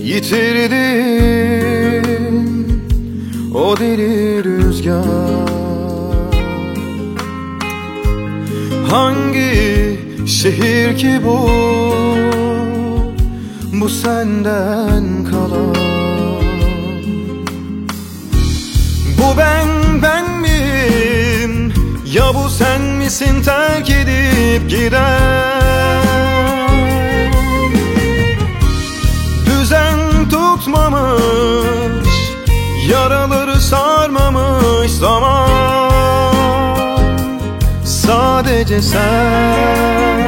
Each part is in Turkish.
yitirdim o deli rüzgar. Hangi şehir ki bu, bu senden kalan? Bu ben miyim, ya bu sen misin terk edip giden? Düzen tutmamış, yaraları sarmamış zaman. Sadece sen.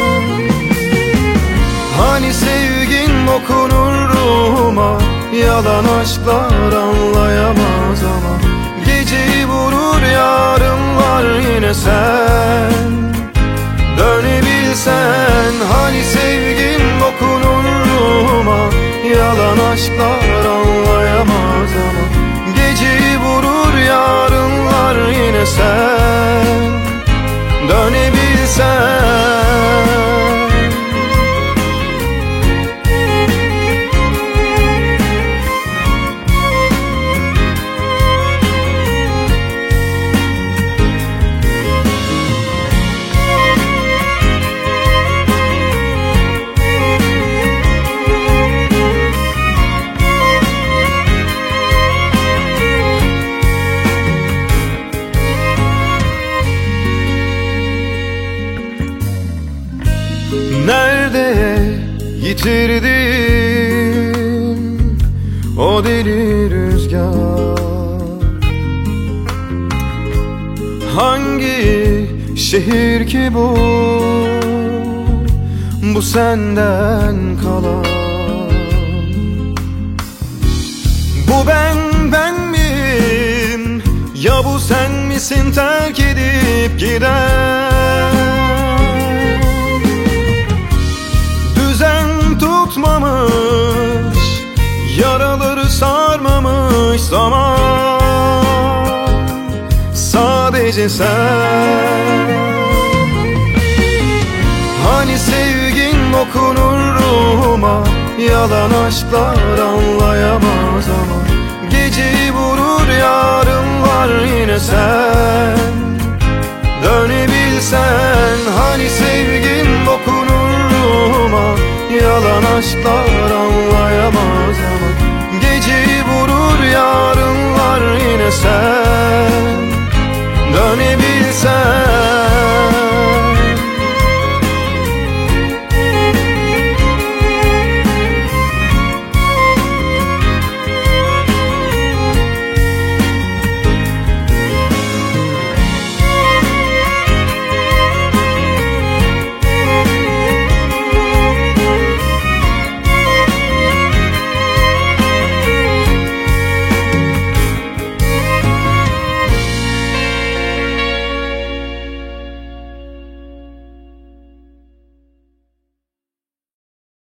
Hani sevgin dokunur ruhuma, yalan aşklar anlayamaz ama geceyi vurur yarınlar yine sen. Dönebilsen, hani sevgin dokunur ruhuma, yalan aşklar anlayamaz ama geceyi vurur yarınlar yine sen. Dönebilsen. Nerede yitirdim o deli rüzgar? Hangi şehir ki bu, bu senden kalan? Bu ben miyim, ya bu sen misin terk edip giden? Tutmamış, yaraları sarmamış zaman. Sadece sen. Hani sevgin dokunur ruhuma, yalan aşklar anlayamaz ama geceyi vurur yarınlar yine sen. Dönebilsen, hani sevgin dokunur ruhuma, yalan aşklar